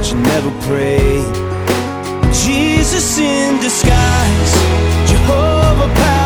you never prayed. Jesus in disguise, Jehovah power.